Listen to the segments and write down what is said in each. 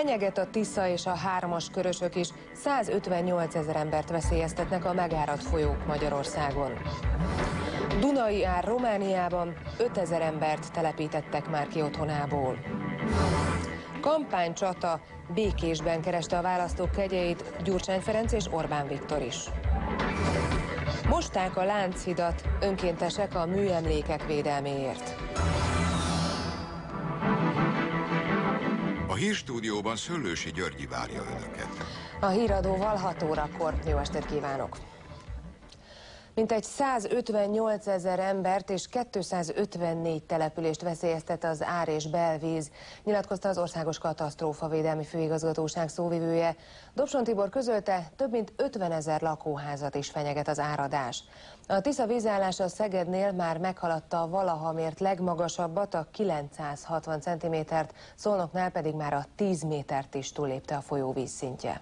Fenyeget a Tisza és a hármas körösök is, 158 000 embert veszélyeztetnek a megáradt folyók Magyarországon. Dunai ár Romániában 5000 embert telepítettek már ki otthonából. Kampánycsata, Békésben kereste a választók kegyeit Gyurcsány Ferenc és Orbán Viktor is. Mosták a Lánchidat, önkéntesek a műemlékek védelméért. A hírstúdióban Szöllősi Györgyi várja önöket. A híradóval 6 órakor. Jó estét kívánok! Mintegy 158 000 embert és 254 települést veszélyeztet az ár és belvíz, nyilatkozta az Országos Katasztrófavédelmi Főigazgatóság szóvivője. Dobson Tibor közölte, több mint 50 000 lakóházat is fenyeget az áradás. A Tisza vízállása Szegednél már meghaladta a valaha mért legmagasabbat, a 960 cm-t, Szolnoknál pedig már a 10 métert is túllépte a folyó vízszintje.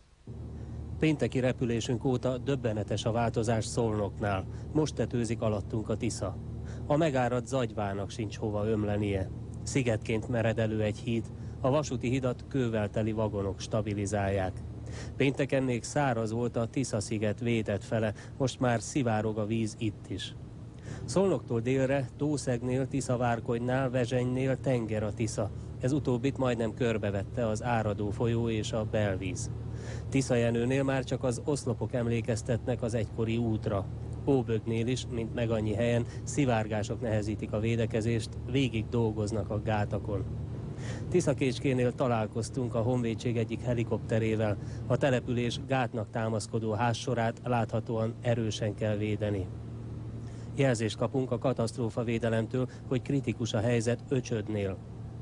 Pénteki repülésünk óta döbbenetes a változás Szolnoknál. Most tetőzik alattunk a Tisza. A megáradt Zagyvának sincs hova ömlenie. Szigetként mered elő egy híd, a vasúti hidat kővel teli vagonok stabilizálják. Pénteken még száraz volt a Tisza-sziget védett fele, most már szivárog a víz itt is. Szolnoktól délre, Tószegnél, Tiszavárkonynál, Vezsenynél tenger a Tisza. Ez utóbbit majdnem körbevette az áradó folyó és a belvíz. Tiszajenőnél már csak az oszlopok emlékeztetnek az egykori útra. Óbögnél is, mint meg annyi helyen, szivárgások nehezítik a védekezést, végig dolgoznak a gátakon. Tiszakécskénél találkoztunk a honvédség egyik helikopterével. A település gátnak támaszkodó házsorát láthatóan erősen kell védeni. Jelzést kapunk a katasztrófavédelemtől, hogy kritikus a helyzet Öcsödnél.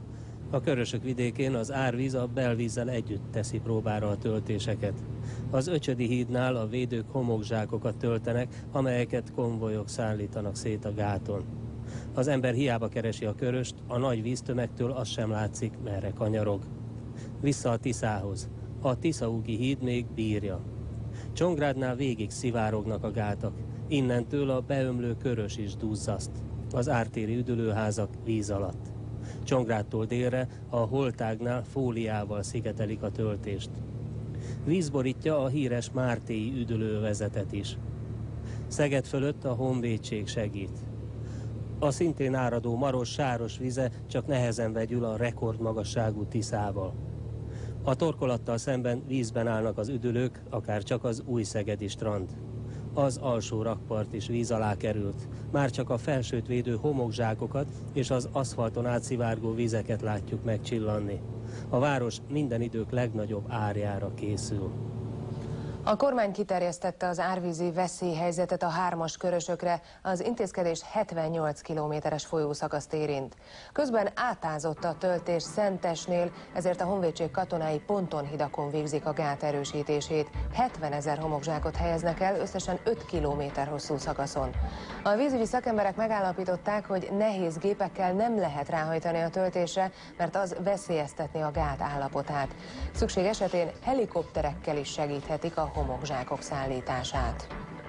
A Körösök vidékén az árvíz a belvízzel együtt teszi próbára a töltéseket. Az Öcsödi hídnál a védők homokzsákokat töltenek, amelyeket konvojok szállítanak szét a gáton. Az ember hiába keresi a Köröst, a nagy víztömegtől az sem látszik, merre kanyarog. Vissza a Tiszához. A Tiszaúgi híd még bírja. Csongrádnál végig szivárognak a gátak. Innentől a beömlő Körös is duzzaszt. Az ártéri üdülőházak víz alatt. Csongrádtól délre a holtágnál fóliával szigetelik a töltést. Víz borítja a híres mártéi üdülővezetet is. Szeged fölött a honvédség segít. A szintén áradó Maros-Sáros vize csak nehezen vegyül a rekordmagasságú Tiszával. A torkolattal szemben vízben állnak az üdülők, akár csak az Újszegedi strand. Az alsó rakpart is víz alá került. Már csak a felsőt védő homokzsákokat és az aszfalton átszivárgó vizeket látjuk megcsillanni. A város minden idők legnagyobb árjára készül. A kormány kiterjesztette az árvízi veszélyhelyzetet a hármas körösökre, az intézkedés 78 kilométeres folyószakaszt érint. Közben átázott a töltés Szentesnél, ezért a honvédség katonái pontonhidakon végzik a gát erősítését. 70 000 homokzsákot helyeznek el összesen 5 kilométer hosszú szakaszon. A vízügyi szakemberek megállapították, hogy nehéz gépekkel nem lehet ráhajtani a töltésre, mert az veszélyeztetné a gát állapotát. Szükség esetén helikopterekkel is segíthetik a homokzsákok szállítását.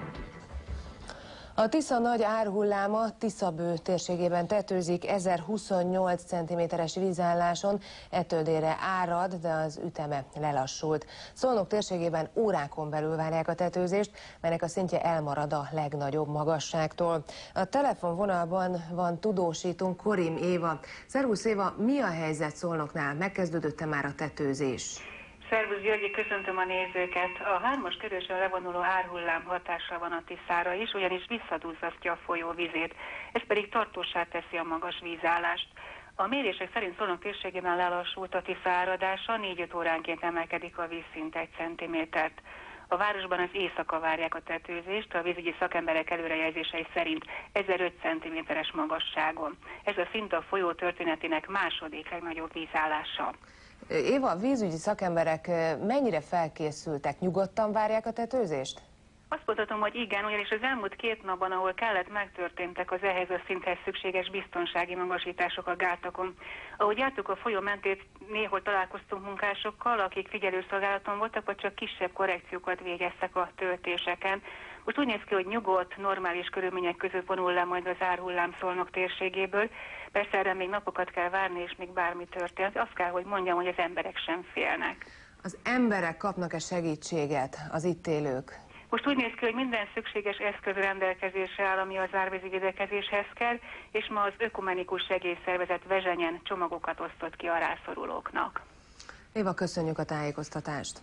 A Tisza nagy árhulláma Tiszabő térségében tetőzik 1028 cm-es vízálláson, ettől délre árad, de az üteme lelassult. Szolnok térségében órákon belül várják a tetőzést, melynek a szintje elmarad a legnagyobb magasságtól. A telefonvonalban van tudósítunk, Korim Éva. Szervusz Éva, mi a helyzet Szolnoknál? Megkezdődött-e már a tetőzés? Szervusz Györgyi, köszöntöm a nézőket. A hármas körösön levonuló árhullám hatással van a Tiszára is, ugyanis visszaduzzasztja a folyó vizét. Ez pedig tartóssá teszi a magas vízállást. A mérések szerint Szolnok térségében lelassult a Tisza áradása, 4-5 óránként emelkedik a vízszint 1 cm-t. A városban az éjszaka várják a tetőzést, a vízügyi szakemberek előrejelzései szerint 1005 cm-es magasságon. Ez a szint a folyó történetének második legnagyobb vízállása. Éva, a vízügyi szakemberek mennyire felkészültek? Nyugodtan várják a tetőzést? Azt mondhatom, hogy igen, ugyanis az elmúlt 2 napban, ahol kellett, megtörténtek az ehhez a szinthez szükséges biztonsági magasítások a gátakon. Ahogy jártuk a folyó mentét, néhol találkoztunk munkásokkal, akik figyelőszolgálaton voltak, vagy csak kisebb korrekciókat végeztek a töltéseken. Most úgy néz ki, hogy nyugodt, normális körülmények között vonul le majd az árhullám Szolnok térségéből. Persze erre még napokat kell várni, és még bármi történt. Azt kell, hogy mondjam, hogy az emberek sem félnek. Az emberek kapnak-e segítséget, az itt élők? Most úgy néz ki, hogy minden szükséges eszköz rendelkezésre áll, ami az árvízi védekezéshez kell, és ma az Ökumenikus Segélyszervezet Vezsenyen csomagokat osztott ki a rászorulóknak. Éva, köszönjük a tájékoztatást.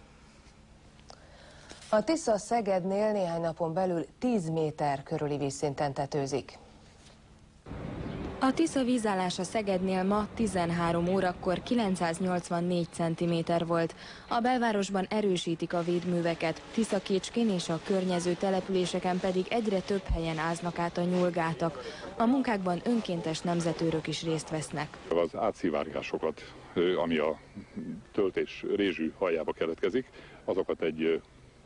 A Tisza Szegednél néhány napon belül 10 méter körüli vízszinten tetőzik. A Tisza vízállása Szegednél ma 13 órakor 984 cm volt. A belvárosban erősítik a védműveket, Tiszakécskén és a környező településeken pedig egyre több helyen áznak át a nyúlgátak. A munkákban önkéntes nemzetőrök is részt vesznek. Az átszivárgásokat, ami a töltés rézsű aljába keletkezik, azokat egy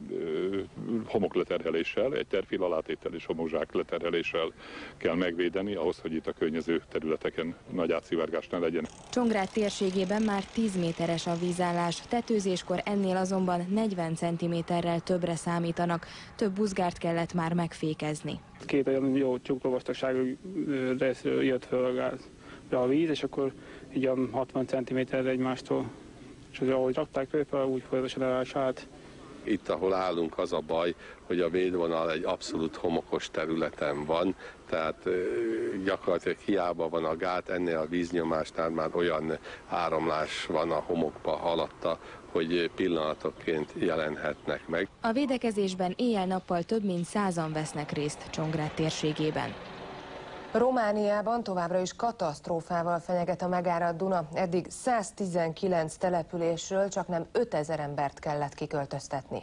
homokleterheléssel, egy terfil alátétel és homokzsák leterheléssel kell megvédeni, ahhoz, hogy itt a környező területeken nagy átszivárgás ne legyen. Csongrád térségében már 10 méteres a vízállás, tetőzéskor ennél azonban 40 cm-rel többre számítanak, több buzgárt kellett már megfékezni. 2 olyan jó csuklóvastagságú részről jött föl a víz, és akkor így a 60 cm-re egymástól, és ahogy rakták fel, úgy folyamatosan elásállt. Itt, ahol állunk, az a baj, hogy a védvonal egy abszolút homokos területen van, tehát gyakorlatilag hiába van a gát, ennél a víznyomásnál már olyan áramlás van a homokba alatta, hogy pillanatokként jelenhetnek meg. A védekezésben éjjel-nappal több mint 100-an vesznek részt Csongrád térségében. Romániában továbbra is katasztrófával fenyeget a megáradt Duna. Eddig 119 településről csaknem 5000 embert kellett kiköltöztetni.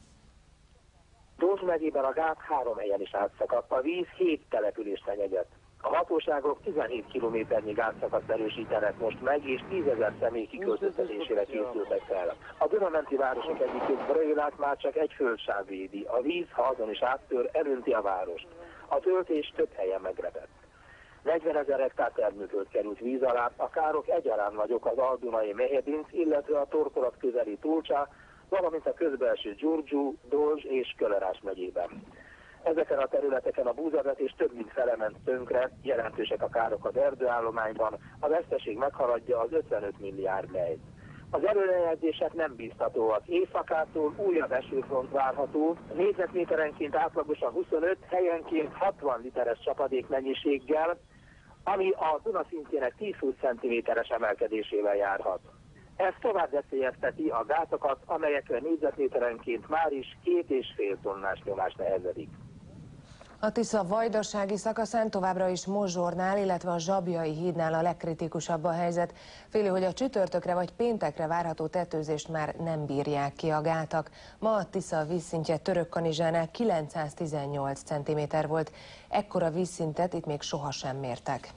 Dolzs megyében a gát 3 helyen is átszakadt, a víz 7 települést fenyeget. A hatóságok 17 kilométernyi gátszakaszt erősítenek most meg, és 10 000 személy kiköltöztetésére készültek fel. A Dunamenti városok egyik Brailát már csak egy földsáv védi. A víz, ha azon is áttör, elönti a várost. A töltés több helyen megrepett. 40 000 hektár termőföld került víz alá, a károk egyaránt nagyok az Aldunai Mehedinc, illetve a torkolat közeli Tulcsá, valamint a közbelső Gyurgyú, Dolzs és Kölerás megyében. Ezeken a területeken a búzavetés több mint fele ment tönkre, jelentősek a károk az erdőállományban, a veszteség meghaladja az 55 milliárd lejt. Az előrejelzések nem bíztatóak. Éjszakától újabb esőfront várható, négyzetméterenként átlagosan 25, helyenként 60 literes csapadék mennyiséggel, ami a Duna szintjének 10-20 cm-es emelkedésével járhat. Ez tovább veszélyezteti a gátakat, amelyekre négyzetméterenként már is 2,5 tonnás nyomás nehezedik. A Tisza vajdasági szakaszán továbbra is Mozsornál, illetve a Zsabjai hídnál a legkritikusabb a helyzet. Féli, hogy a csütörtökre vagy péntekre várható tetőzést már nem bírják ki a gátak. Ma a Tisza vízszintje Törökkanizsánál 918 cm volt. Ekkora vízszintet itt még sohasem mértek.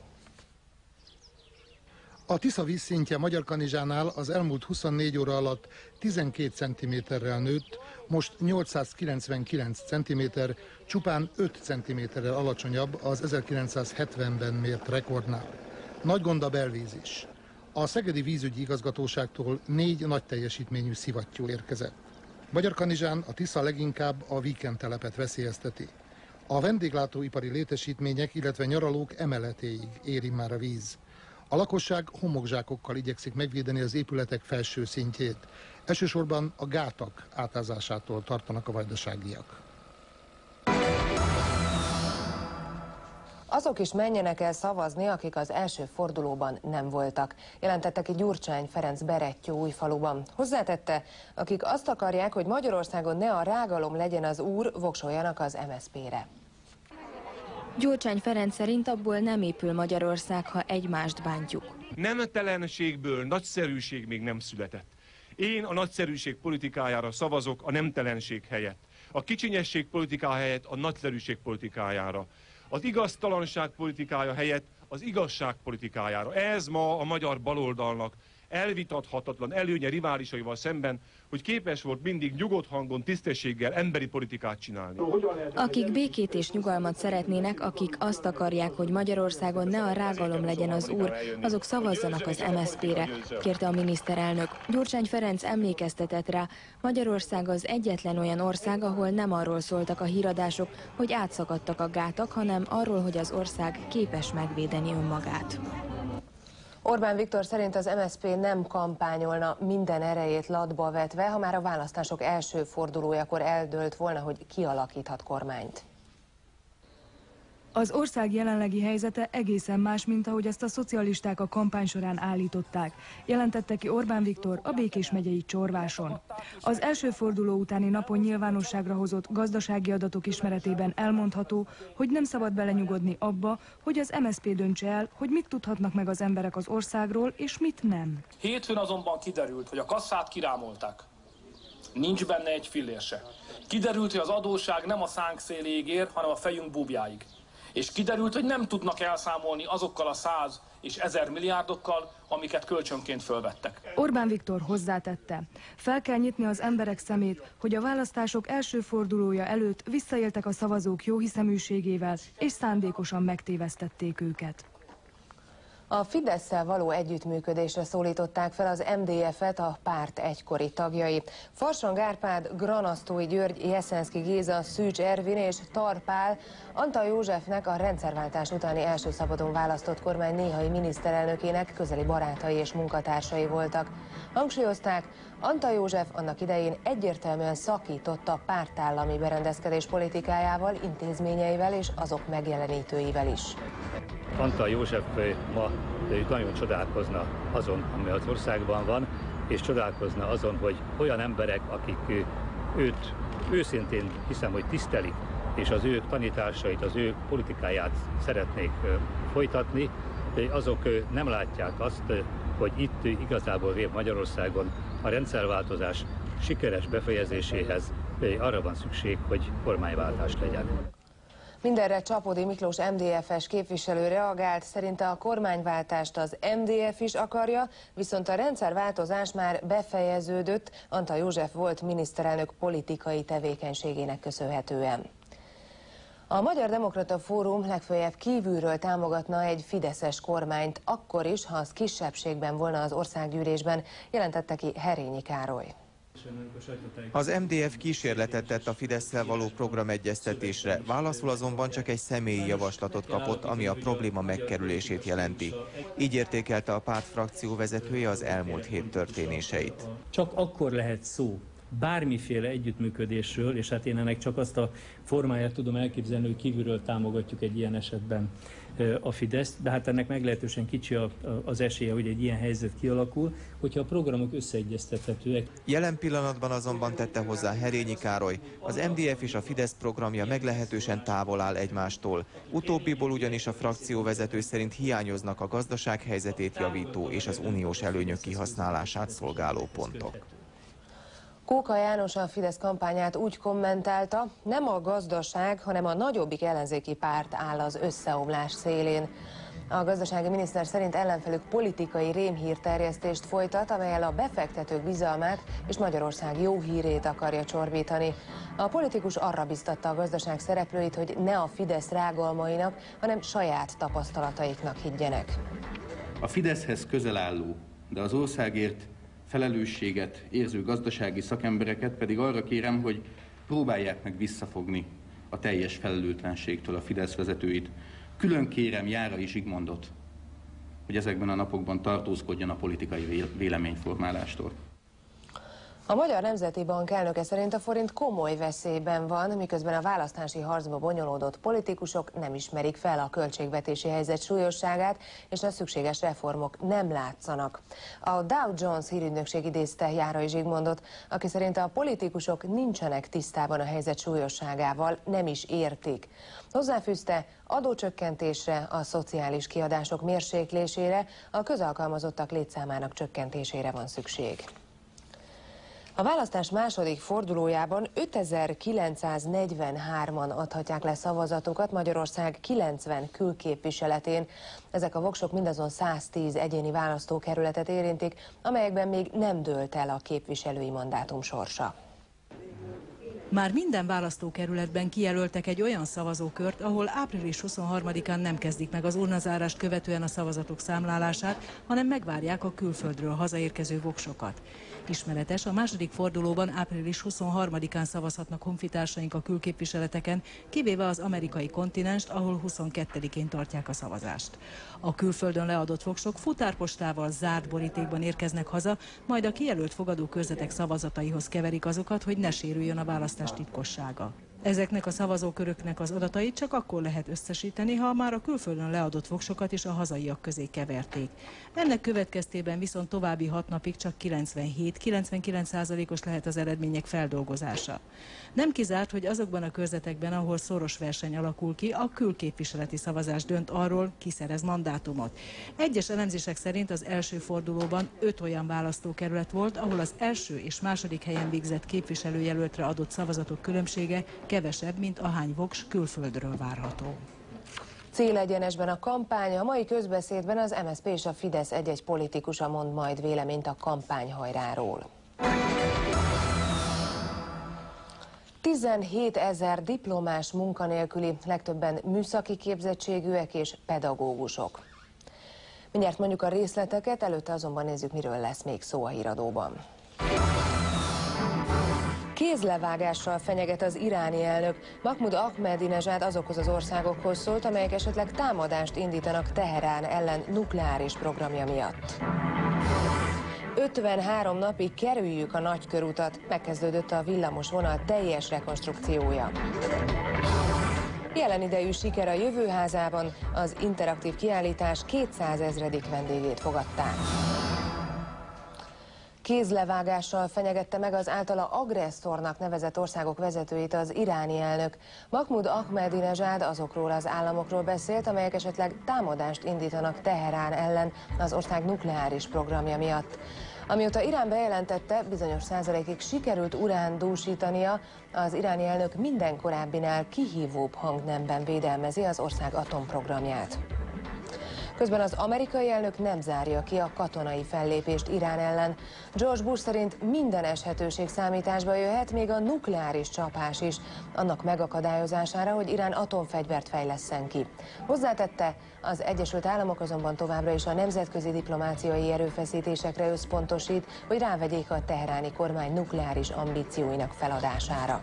A Tisza vízszintje Magyarkanizsánál az elmúlt 24 óra alatt 12 cm-rel nőtt, most 899 cm, csupán 5 cm-rel alacsonyabb az 1970-ben mért rekordnál. Nagy gond a belvíz is. A Szegedi Vízügyi Igazgatóságtól 4 nagy teljesítményű szivattyú érkezett. Magyarkanizsán a Tisza leginkább a víkentelepet veszélyezteti. A vendéglátóipari létesítmények, illetve nyaralók emeletéig éri már a víz. A lakosság homokzsákokkal igyekszik megvédeni az épületek felső szintjét. Elsősorban a gátak átázásától tartanak a vajdaságiak. Azok is menjenek el szavazni, akik az első fordulóban nem voltak, jelentette ki Gyurcsány Ferenc Berettyóújfaluban. Hozzátette, akik azt akarják, hogy Magyarországon ne a rágalom legyen az úr, voksoljanak az MSZP-re. Gyurcsány Ferenc szerint abból nem épül Magyarország, ha egymást bántjuk. Nemtelenségből nagyszerűség még nem született. Én a nagyszerűség politikájára szavazok a nemtelenség helyett. A kicsinyesség politikája helyett a nagyszerűség politikájára. Az igaztalanság politikája helyett az igazság politikájára. Ez ma a magyar baloldalnak elvitathatatlan előnye riválisaival szemben, hogy képes volt mindig nyugodt hangon, tisztességgel emberi politikát csinálni. Akik békét és nyugalmat szeretnének, akik azt akarják, hogy Magyarországon ne a rágalom legyen az úr, azok szavazzanak az MSZP-re, kérte a miniszterelnök. Gyurcsány Ferenc emlékeztetett rá, Magyarország az egyetlen olyan ország, ahol nem arról szóltak a híradások, hogy átszakadtak a gátak, hanem arról, hogy az ország képes megvédeni önmagát. Orbán Viktor szerint az MSZP nem kampányolna minden erejét latba vetve, ha már a választások első fordulójakor eldőlt volna, hogy ki alakíthat kormányt. Az ország jelenlegi helyzete egészen más, mint ahogy ezt a szocialisták a kampány során állították, jelentette ki Orbán Viktor a Békés megyei Csorváson. Az első forduló utáni napon nyilvánosságra hozott gazdasági adatok ismeretében elmondható, hogy nem szabad belenyugodni abba, hogy az MSZP döntse el, hogy mit tudhatnak meg az emberek az országról, és mit nem. Hétfőn azonban kiderült, hogy a kasszát kirámolták. Nincs benne egy fillér se. Kiderült, hogy az adósság nem a szánk széléig ér, hanem a fejünk búbjáig. És kiderült, hogy nem tudnak elszámolni azokkal a 100 és 1000 milliárdokkal, amiket kölcsönként fölvettek. Orbán Viktor hozzátette, fel kell nyitni az emberek szemét, hogy a választások első fordulója előtt visszaéltek a szavazók jóhiszeműségével, és szándékosan megtévesztették őket. A Fidesszel való együttműködésre szólították fel az MDF-et a párt egykori tagjai. Farsang Árpád, Granasztói György, Jeszenszky Géza, Szűcs Ervin és Tar Pál Antall Józsefnek a rendszerváltás utáni első szabadon választott kormány néhai miniszterelnökének közeli barátai és munkatársai voltak. Hangsúlyozták, Antall József annak idején egyértelműen szakított a pártállami berendezkedés politikájával, intézményeivel és azok megjelenítőivel is. Antall József ma nagyon csodálkozna azon, ami az országban van, és csodálkozna azon, hogy olyan emberek, akik őt őszintén hiszem, hogy tisztelik, és az ő tanításait, az ő politikáját szeretnék folytatni, azok nem látják azt, hogy itt igazából véve Magyarországon a rendszerváltozás sikeres befejezéséhez arra van szükség, hogy kormányváltás legyen. Mindenre Csapódi Miklós MDF-es képviselő reagált, szerinte a kormányváltást az MDF is akarja, viszont a rendszerváltozás már befejeződött Antall József volt miniszterelnök politikai tevékenységének köszönhetően. A Magyar Demokrata Fórum legfeljebb kívülről támogatna egy fideszes kormányt, akkor is, ha az kisebbségben volna az országgyűlésben, jelentette ki Herényi Károly. Az MDF kísérletet tett a Fidesszel való programegyeztetésre, válaszul azonban csak egy személyi javaslatot kapott, ami a probléma megkerülését jelenti. Így értékelte a párt frakció vezetője az elmúlt hét történéseit. Csak akkor lehet szó bármiféle együttműködésről, és hát én ennek csak azt a formáját tudom elképzelni, hogy kívülről támogatjuk egy ilyen esetben a Fideszt, de hát ennek meglehetősen kicsi az esélye, hogy egy ilyen helyzet kialakul, hogyha a programok összeegyeztethetőek. Jelen pillanatban azonban tette hozzá Herényi Károly, az MDF és a Fidesz programja meglehetősen távol áll egymástól. Utóbbiból ugyanis a frakcióvezető szerint hiányoznak a gazdaság helyzetét javító és az uniós előnyök kihasználását szolgáló pontok. Kóka János a Fidesz kampányát úgy kommentálta, nem a gazdaság, hanem a nagyobbik ellenzéki párt áll az összeomlás szélén. A gazdasági miniszter szerint ellenfelük politikai rémhírterjesztést folytat, amellyel a befektetők bizalmát és Magyarország jó hírét akarja csorbítani. A politikus arra biztatta a gazdaság szereplőit, hogy ne a Fidesz rágalmainak, hanem saját tapasztalataiknak higgyenek. A Fideszhez közel álló, de az országért felelősséget érző gazdasági szakembereket pedig arra kérem, hogy próbálják meg visszafogni a teljes felelőtlenségtől a Fidesz vezetőit. Külön kérem Járai Zsigmondot, hogy ezekben a napokban tartózkodjon a politikai véleményformálástól. A Magyar Nemzeti Bank elnöke szerint a forint komoly veszélyben van, miközben a választási harcba bonyolódott politikusok nem ismerik fel a költségvetési helyzet súlyosságát, és a szükséges reformok nem látszanak. A Dow Jones hírügynökség idézte Járai Zsigmondot, aki szerint a politikusok nincsenek tisztában a helyzet súlyosságával, nem is értik. Hozzáfűzte, adócsökkentésre, a szociális kiadások mérséklésére, a közalkalmazottak létszámának csökkentésére van szükség. A választás második fordulójában 5943-an adhatják le szavazatukat Magyarország 90 külképviseletén. Ezek a voksok mindazon 110 egyéni választókerületet érintik, amelyekben még nem dőlt el a képviselői mandátum sorsa. Már minden választókerületben kijelöltek egy olyan szavazókört, ahol április 23-án nem kezdik meg az urnazárást követően a szavazatok számlálását, hanem megvárják a külföldről hazaérkező voksokat. Ismeretes, a második fordulóban április 23-án szavazhatnak honfitársaink a külképviseleteken, kivéve az amerikai kontinenst, ahol 22-én tartják a szavazást. A külföldön leadott voksok futárpostával zárt borítékban érkeznek haza, majd a kijelölt fogadókörzetek szavazataihoz keverik azokat, hogy ne sérüljön a választás titkossága. Ezeknek a szavazóköröknek az adatait csak akkor lehet összesíteni, ha már a külföldön leadott voksokat is a hazaiak közé keverték. Ennek következtében viszont további 6 napig csak 97-99%-os lehet az eredmények feldolgozása. Nem kizárt, hogy azokban a körzetekben, ahol szoros verseny alakul ki, a külképviseleti szavazás dönt arról, ki szerez mandátumot. Egyes elemzések szerint az első fordulóban 5 olyan választókerület volt, ahol az első és második helyen végzett képviselőjelöltre adott szavazatok különbsége kevesebb, mint ahány voks külföldről várható. Célegyenesben a kampány, a mai közbeszédben az MSZP és a Fidesz egy-egy politikusa mond majd véleményt a kampányhajráról. 17 000 diplomás munkanélküli, legtöbben műszaki képzettségűek és pedagógusok. Mindjárt mondjuk a részleteket, előtte azonban nézzük, miről lesz még szó a híradóban. Kézlevágással fenyeget az iráni elnök. Mahmud Ahmadinezsad azokhoz az országokhoz szólt, amelyek esetleg támadást indítanak Teherán ellen nukleáris programja miatt. 53 napig kerüljük a nagykörutat, megkezdődött a villamos vonal teljes rekonstrukciója. Jelen idejű siker a Jövőházában, az interaktív kiállítás 200 000. vendégét fogadták. Kézlevágással fenyegette meg az általa agresszornak nevezett országok vezetőit az iráni elnök. Mahmud Ahmadinezsad azokról az államokról beszélt, amelyek esetleg támadást indítanak Teherán ellen az ország nukleáris programja miatt. Amióta Irán bejelentette, bizonyos százalékig sikerült uránt dúsítania, az iráni elnök minden korábbinál kihívóbb hangnemben védelmezi az ország atomprogramját. Közben az amerikai elnök nem zárja ki a katonai fellépést Irán ellen. George Bush szerint minden eshetőség számításba jöhet, még a nukleáris csapás is, annak megakadályozására, hogy Irán atomfegyvert fejlesszen ki. Hozzátette, az Egyesült Államok azonban továbbra is a nemzetközi diplomáciai erőfeszítésekre összpontosít, hogy rávegyék a teheráni kormány nukleáris ambícióinak feladására.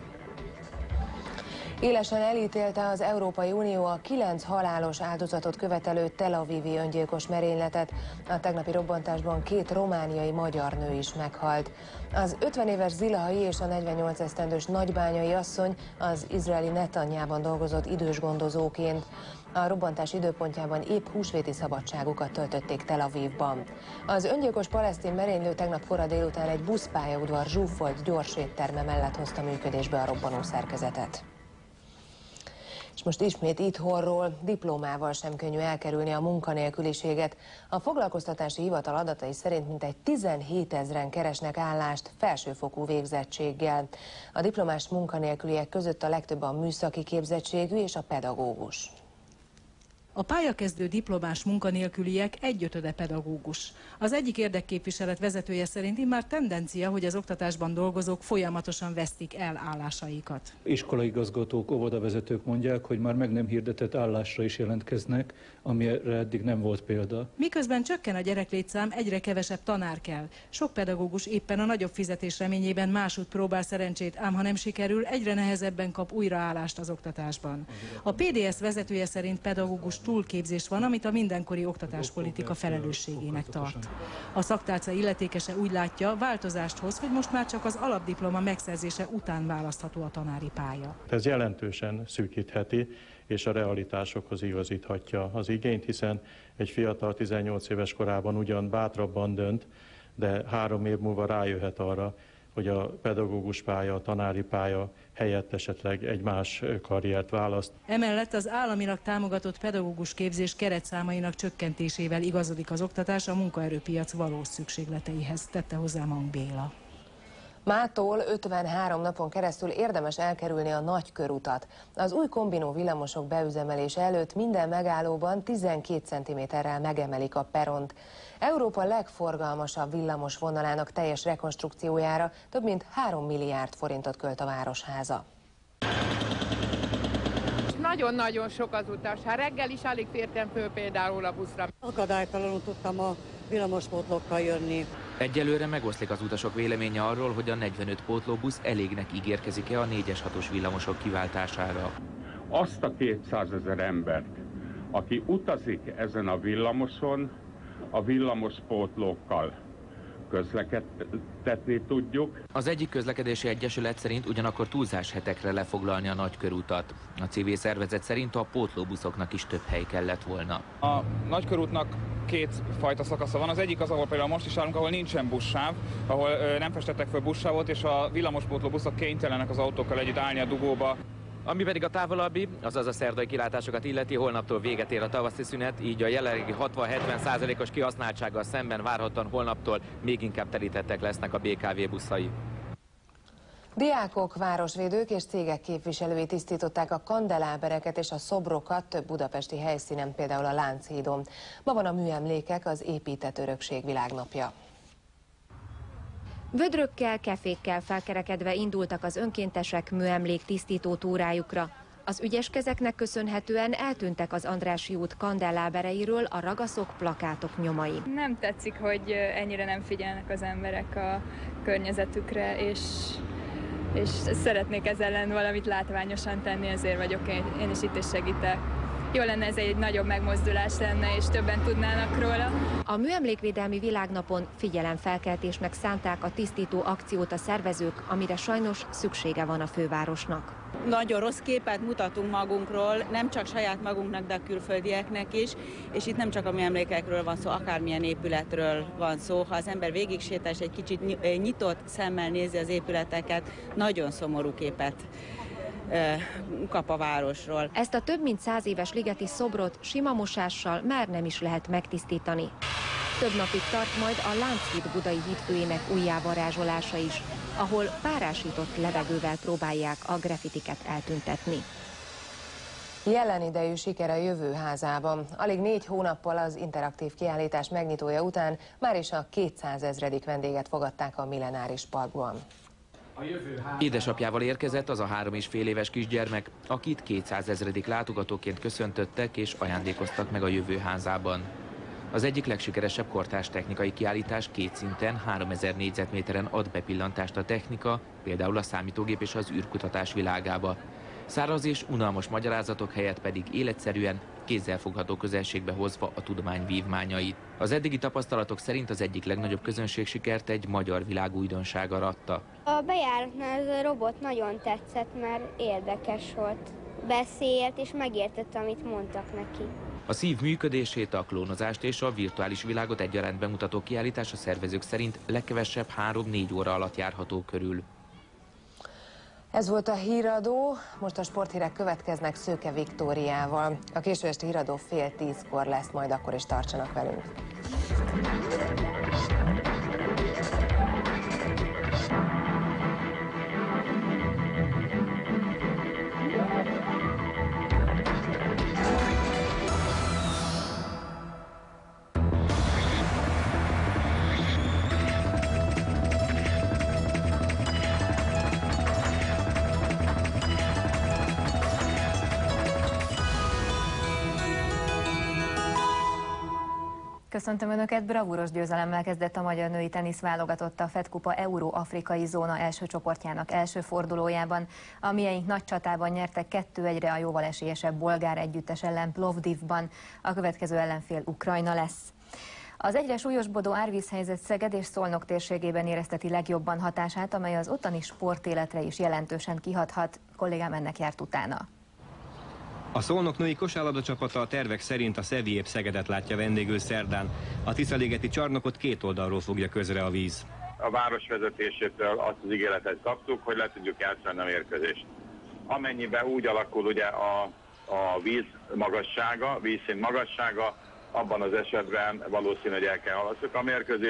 Élesen elítélte az Európai Unió a 9 halálos áldozatot követelő Tel Avivi öngyilkos merényletet. A tegnapi robbantásban 2 romániai magyar nő is meghalt. Az 50 éves Zilahai és a 48 esztendős nagybányai asszony az izraeli Netanyában dolgozott idős gondozóként. A robbantás időpontjában épp húsvéti szabadságukat töltötték Tel Avivban. Az öngyilkos palesztin merénylő tegnap kora délután egy buszpályaudvar zsúfolt gyorsétterme mellett hozta működésbe a robbanó szerkezetet. És most ismét itthonról, diplomával sem könnyű elkerülni a munkanélküliséget. A foglalkoztatási hivatal adatai szerint mintegy 17 000-en keresnek állást felsőfokú végzettséggel. A diplomás munkanélküliek között a legtöbb a műszaki képzettségű és a pedagógus. A pályakezdő diplomás munkanélküliek 1/5 pedagógus. Az egyik érdekképviselet vezetője szerint immár tendencia, hogy az oktatásban dolgozók folyamatosan vesztik el állásaikat. Iskolaigazgatók, óvodavezetők mondják, hogy már meg nem hirdetett állásra is jelentkeznek, amire eddig nem volt példa. Miközben csökken a gyereklétszám, egyre kevesebb tanár kell. Sok pedagógus éppen a nagyobb fizetés reményében másút próbál szerencsét, ám ha nem sikerül, egyre nehezebben kap újraállást az oktatásban. A PDS vezetője szerint pedagógus túlképzés van, amit a mindenkori oktatáspolitika felelősségének tart. A szaktárca illetékese úgy látja, változást hoz, hogy most már csak az alapdiploma megszerzése után választható a tanári pálya. Ez jelentősen szűkítheti és a realitásokhoz igazíthatja az igényt, hiszen egy fiatal 18 éves korában ugyan bátrabban dönt, de 3 év múlva rájöhet arra, hogy a pedagógus pálya, a tanári pálya helyett esetleg egy más karriert választ. Emellett az államilag támogatott pedagógus képzés keretszámainak csökkentésével igazodik az oktatás a munkaerőpiac valós szükségleteihez, tette hozzá Mang Béla. Mától 53 napon keresztül érdemes elkerülni a Nagykörutat. Az új kombinó villamosok beüzemelése előtt minden megállóban 12 cm-rel megemelik a peront. Európa legforgalmasabb villamos vonalának teljes rekonstrukciójára több mint 3 milliárd forintot költ a Városháza. Nagyon-nagyon sok az utas. Hát reggel is alig fértem föl például a buszra. Akadálytalanul tudtam a villamospótlókkal jönni. Egyelőre megoszlik az utasok véleménye arról, hogy a 45 pótlóbusz elégnek ígérkezik-e a 4-es 6-os villamosok kiváltására. Azt a 200 000 embert, aki utazik ezen a villamoson, a villamospótlókkal közlekedtetni tudjuk. Az egyik közlekedési egyesület szerint ugyanakkor túlzás hetekre lefoglalni a Nagykörutat. A civil szervezet szerint a pótlóbuszoknak is több hely kellett volna. A Nagykörútnak két fajta szakasza van. Az egyik az, ahol például most is állunk, ahol nincsen buszsáv, ahol nem festettek föl buszsávot, és a villamospótlóbuszok kénytelenek az autókkal együtt állni a dugóba. Ami pedig a távolabbi, azaz a szerdai kilátásokat illeti, holnaptól véget ér a tavaszi szünet, így a jelenlegi 60-70%-os kihasználtsággal szemben várhatóan holnaptól még inkább telítettek lesznek a BKV buszai. Diákok, városvédők és cégek képviselői tisztították a kandelábereket és a szobrokat több budapesti helyszínen, például a Lánchídon. Ma van a Műemlékek, az épített örökség világnapja. Vödrökkel, kefékkel felkerekedve indultak az önkéntesek műemlék tisztító túrájukra. Az ügyes kezeknek köszönhetően eltűntek az Andrássy út kandellábereiről a ragaszok, plakátok nyomai. Nem tetszik, hogy ennyire nem figyelnek az emberek a környezetükre, és szeretnék ezzel ellen valamit látványosan tenni, ezért vagyok én is itt és segítek. Jó lenne, ez egy nagyobb megmozdulás lenne, és többen tudnának róla. A Műemlékvédelmi Világnapon figyelemfelkeltésnek szánták a tisztító akciót a szervezők, amire sajnos szüksége van a fővárosnak. Nagyon rossz képet mutatunk magunkról, nem csak saját magunknak, de a külföldieknek is, és itt nem csak a műemlékekről van szó, akármilyen épületről van szó. Ha az ember végig sétál és egy kicsit nyitott szemmel nézi az épületeket, nagyon szomorú képet kap a városról. Ezt a több mint 100 éves ligeti szobrot sima mosással már nem is lehet megtisztítani. Több napig tart majd a Lánchíd budai hídfőjének újjávarázsolása is, ahol párásított levegővel próbálják a graffitiket eltüntetni. Jelen idejű siker a Jövő házában. Alig 4 hónappal az interaktív kiállítás megnyitója után már is a 200 000. vendéget fogadták a Millenáris Parkban. Édesapjával érkezett az a 3,5 éves kisgyermek, akit 200 000. látogatóként köszöntöttek és ajándékoztak meg a Jövő házában. Az egyik legsikeresebb kortárs technikai kiállítás 2 szinten, 3000 négyzetméteren ad bepillantást a technika, például a számítógép és az űrkutatás világába. Száraz és unalmas magyarázatok helyett pedig életszerűen, kézzelfogható közelségbe hozva a tudomány vívmányait. Az eddigi tapasztalatok szerint az egyik legnagyobb közönségsikert egy magyar világújdonság aratta. A bejáratnál ez a robot nagyon tetszett, mert érdekes volt. Beszélt és megértette, amit mondtak neki. A szív működését, a klónozást és a virtuális világot egyaránt bemutató kiállítás a szervezők szerint legkevesebb 3-4 óra alatt járható körül. Ez volt a híradó, most a sporthírek következnek Szőke Viktóriával. A késő esti híradó 9:30 lesz, majd akkor is tartsanak velünk. Köszöntöm Önöket, bravúros győzelemmel kezdett a magyar női teniszválogatott a FED Kupa Euró-afrikai zóna első csoportjának első fordulójában. A mieink nagy csatában nyertek 2-1-re a jóval esélyesebb bolgár együttes ellen Plovdivban. A következő ellenfél Ukrajna lesz. Az egyre súlyosbodó árvízhelyzet Szeged és Szolnok térségében érezteti legjobban hatását, amely az ottani sportéletre is jelentősen kihathat. Kollégám ennek járt utána. A Szolnok női kosárlabda csapata a tervek szerint a Szevijébb Szegedet látja vendégül szerdán. A Tiszalégeti csarnokot 2 oldalról fogja közre a víz. A város vezetésétől azt az ígéretet kaptuk, hogy le tudjuk játszani a mérkőzést. Amennyiben úgy alakul ugye a víz magassága, vízszint magassága, abban az esetben valószínű, hogy el kell halasszuk a mérkőzést.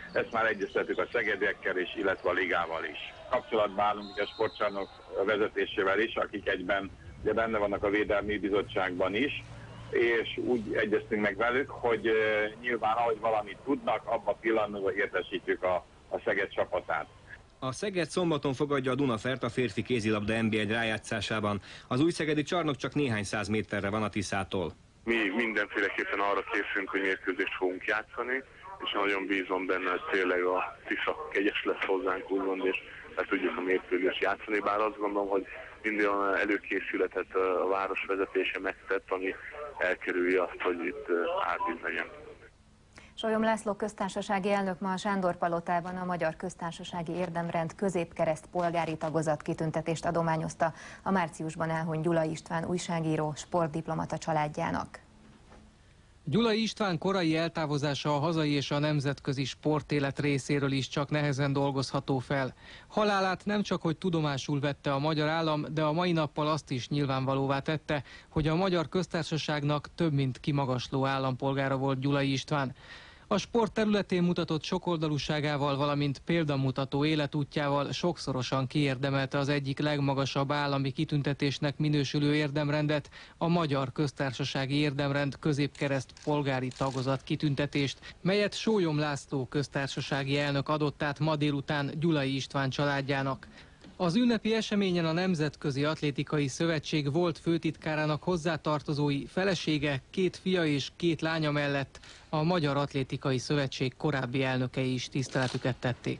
Ezt már egyeztettük a szegediekkel is, illetve a ligával is. Kapcsolatban állunk a sportcsarnok vezetésével is, akik egyben ugye benne vannak a Védelmi Bizottságban is, és úgy egyeztünk meg velük, hogy nyilván ahogy valamit tudnak, abban a pillanatban értesítjük a Szeged csapatát. A Szeged szombaton fogadja a Dunafert a férfi kézilabda NB1 rájátszásában. Az új szegedi csarnok csak néhány száz méterre van a Tiszától. Mi mindenféleképpen arra készülünk, hogy mérkőzést fogunk játszani, és nagyon bízom benne, hogy tényleg a Tisza kegyes lesz hozzánk, úgymond, és le tudjuk a mérkőzést játszani, bár azt gondolom, hogy minden olyan előkészületet a város vezetése megtett, ami elkerülji azt, hogy itt árvíz legyen. Sólyom László köztársasági elnök ma a Sándor-palotában a Magyar Köztársasági Érdemrend középkereszt polgári tagozat kitüntetést adományozta a márciusban elhunyt Gyulai István újságíró, sportdiplomata családjának. Gyulai István korai eltávozása a hazai és a nemzetközi sportélet részéről is csak nehezen dolgozható fel. Halálát nem csak hogy tudomásul vette a magyar állam, de a mai nappal azt is nyilvánvalóvá tette, hogy a Magyar Köztársaságnak több mint kimagasló állampolgára volt Gyulai István. A sport területén mutatott sokoldalúságával, valamint példamutató életútjával sokszorosan kiérdemelte az egyik legmagasabb állami kitüntetésnek minősülő érdemrendet, a Magyar Köztársasági Érdemrend középkereszt polgári tagozat kitüntetést, melyet Sólyom László köztársasági elnök adott át ma délután Gyulai István családjának. Az ünnepi eseményen a Nemzetközi Atlétikai Szövetség volt főtitkárának hozzátartozói, felesége, 2 fia és 2 lánya mellett a Magyar Atlétikai Szövetség korábbi elnökei is tiszteletüket tették.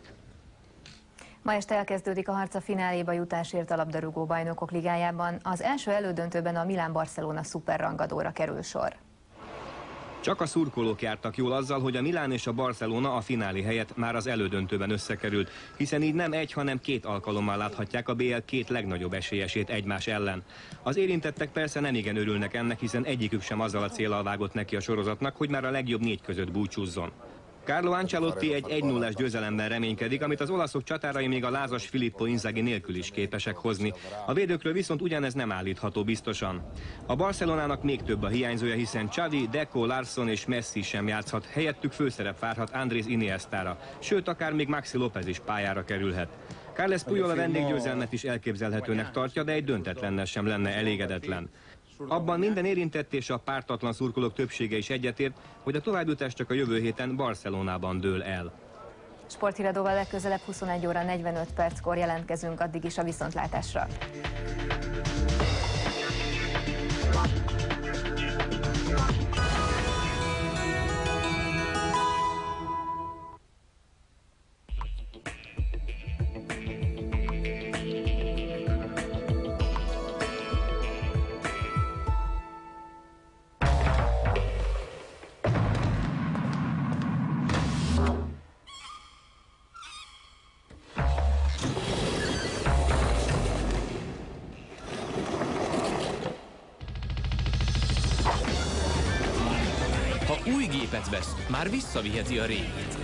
Ma este elkezdődik a harc a fináléba jutásért a labdarúgó bajnokok ligájában. Az első elődöntőben a Milán-Barcelona szuperrangadóra kerül sor. Csak a szurkolók jártak jól azzal, hogy a Milán és a Barcelona a finálé helyett már az elődöntőben összekerült, hiszen így nem 1, hanem 2 alkalommal láthatják a BL 2 legnagyobb esélyesét egymás ellen. Az érintettek persze nemigen örülnek ennek, hiszen egyikük sem azzal a céllal vágott neki a sorozatnak, hogy már a legjobb 4 között búcsúzzon. Carlo Ancelotti egy 1-0-as győzelemben reménykedik, amit az olaszok csatárai még a lázas Filippo Inzaghi nélkül is képesek hozni. A védőkről viszont ugyanez nem állítható biztosan. A Barcelonának még több a hiányzója, hiszen Xavi, Deco, Larsson és Messi sem játszhat, helyettük főszerep várhat Andrés Iniestára, sőt akár még Maxi López is pályára kerülhet. Carles Puyol a vendéggyőzelmet is elképzelhetőnek tartja, de egy döntetlennel sem lenne elégedetlen. Abban minden érintett és a pártatlan szurkolók többsége is egyetért, hogy a továbbjutás csak a jövő héten Barcelonában dől el. Sporthíradóval legközelebb 21 óra 45 perckor jelentkezünk, addig is a viszontlátásra. Vesz, már visszaviheti a régit.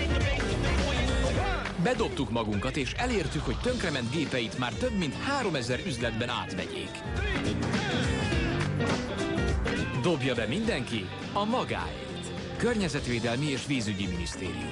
Bedobtuk magunkat, és elértük, hogy tönkrement gépeit már több mint 3000 üzletben átvegyék. Dobja be mindenki a magáét. Környezetvédelmi és Vízügyi Minisztérium.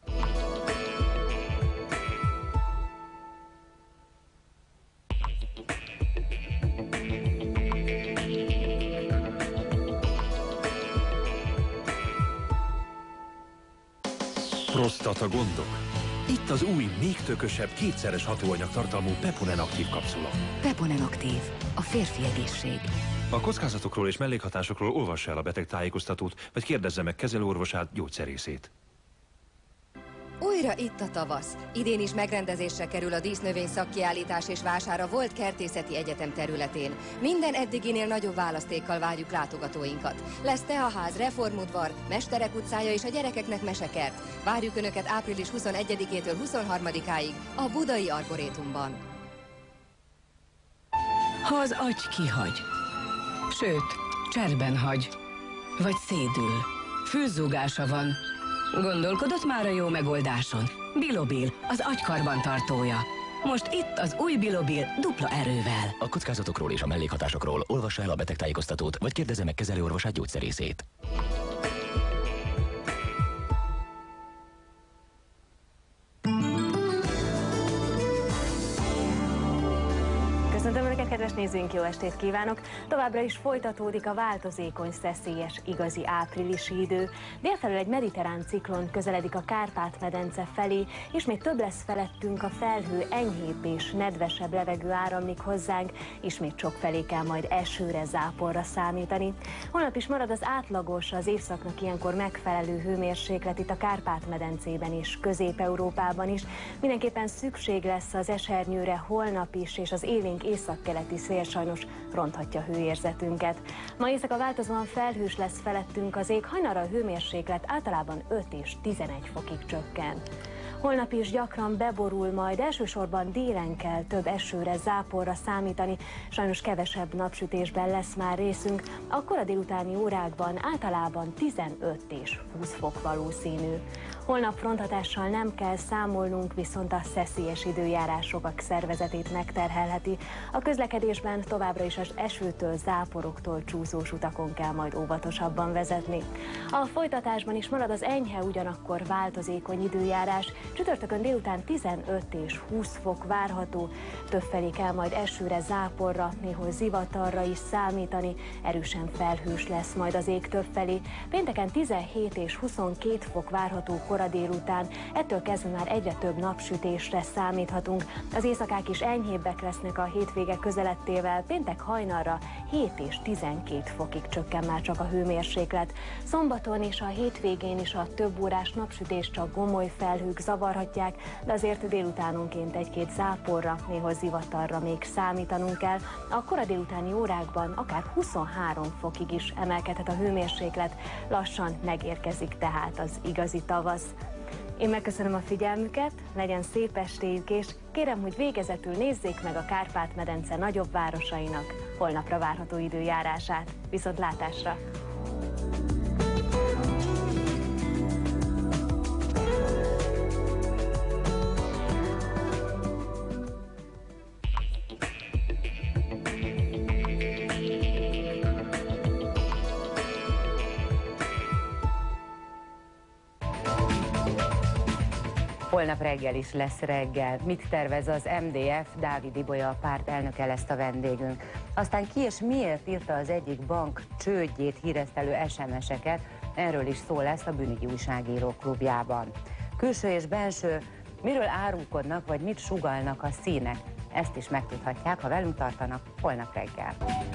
Prostata gondok? Itt az új, még tökösebb, 2-szeres hatóanyag tartalmú Peponen aktív kapszula. Peponen aktív. A férfi egészség. A kockázatokról és mellékhatásokról olvassa el a betegtájékoztatót, vagy kérdezze meg kezelőorvosát, gyógyszerészét. Újra itt a tavasz. Idén is megrendezésre kerül a dísznövény szakkiállítás és vásár a Volt Kertészeti Egyetem területén. Minden eddiginél nagyobb választékkal várjuk látogatóinkat. Lesz teaház, reformudvar, Mesterek utcája és a gyerekeknek mesekert. Várjuk Önöket április 21-től 23-áig a Budai Arborétumban. Ha az agy kihagy, sőt, cserben hagy, vagy szédül, főzúgása van, gondolkodott már a jó megoldáson? Bilobil, az agykarbantartója. Most itt az új Bilobil dupla erővel. A kockázatokról és a mellékhatásokról olvassa el a betegtájékoztatót, vagy kérdezze meg kezelőorvosát, gyógyszerészét. Köszöntöm Önöket, kedves nézőink, jó estét kívánok! Továbbra is folytatódik a változékony, szeszélyes, igazi áprilisi idő. Délfelől egy mediterrán ciklon közeledik a Kárpát-medence felé, ismét több lesz felettünk a felhő, enyhébb és nedvesebb levegő áramlik hozzánk, ismét sokfelé kell majd esőre, záporra számítani. Holnap is marad az átlagos, az évszaknak ilyenkor megfelelő hőmérséklet itt a Kárpát-medencében és Közép-Európában is. Mindenképpen szükség lesz az esernyőre holnap is, és az élénk északkeleti szél sajnos ronthatja hőérzetünket. Ma éjszaka változóan felhős lesz felettünk az ég, hajnalra a hőmérséklet általában 5 és 11 fokig csökken. Holnap is gyakran beborul, majd elsősorban délen kell több esőre, záporra számítani, sajnos kevesebb napsütésben lesz már részünk, a kora délutáni órákban általában 15 és 20 fok valószínű. Holnap fronthatással nem kell számolnunk, viszont a szeszélyes időjárás sokak szervezetét megterhelheti. A közlekedésben továbbra is az esőtől, záporoktól csúszós utakon kell majd óvatosabban vezetni. A folytatásban is marad az enyhe, ugyanakkor változékony időjárás. Csütörtökön délután 15 és 20 fok várható, többfelé kell majd esőre, záporra, néhol zivatarra is számítani, erősen felhős lesz majd az ég többfelé. Pénteken 17 és 22 fok várható kora délután, ettől kezdve már egyre több napsütésre számíthatunk. Az éjszakák is enyhébbek lesznek a hétvége közelettével, péntek hajnalra 7 és 12 fokig csökken már csak a hőmérséklet. Szombaton és a hétvégén is a több órás napsütés csak gomoly felhők zavarhatják, de azért délutánonként egy-két záporra, néhol zivatarra még számítanunk kell. A kora délutáni órákban akár 23 fokig is emelkedhet a hőmérséklet, lassan megérkezik tehát az igazi tavasz. Én megköszönöm a figyelmüket, legyen szép estéjük, és kérem, hogy végezetül nézzék meg a Kárpát-medence nagyobb városainak holnapra várható időjárását. Viszontlátásra! Holnap reggel is lesz reggel. Mit tervez az MDF? Dávid Ibolya, a párt elnöke lesz a vendégünk. Aztán ki és miért írta az egyik bank csődjét híresztelő SMS-eket? Erről is szó lesz a Bűnügyi Újságírók Klubjában. Külső és benső, miről árulkodnak, vagy mit sugallnak a színek? Ezt is megtudhatják, ha velünk tartanak holnap reggel.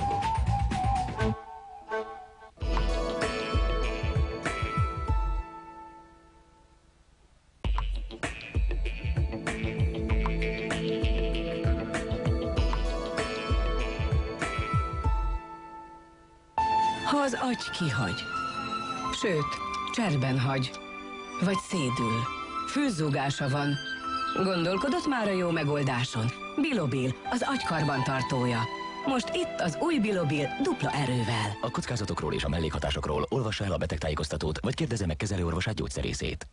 Ha az agy kihagy, sőt, cserben hagy, vagy szédül, főzúgása van, gondolkodott már a jó megoldáson? Bilobil, az agy karbantartója. Most itt az új Bilobil dupla erővel. A kockázatokról és a mellékhatásokról olvassa el a betegtájékoztatót, vagy kérdezze meg kezelőorvosát, gyógyszerészét.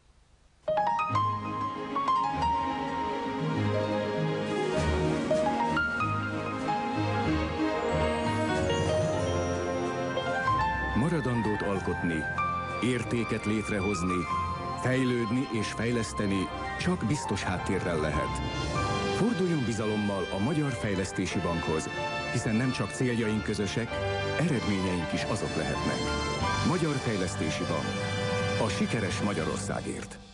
Maradandót alkotni, értéket létrehozni, fejlődni és fejleszteni csak biztos háttérrel lehet. Forduljon bizalommal a Magyar Fejlesztési Bankhoz, hiszen nem csak céljaink közösek, eredményeink is azok lehetnek. Magyar Fejlesztési Bank. A sikeres Magyarországért.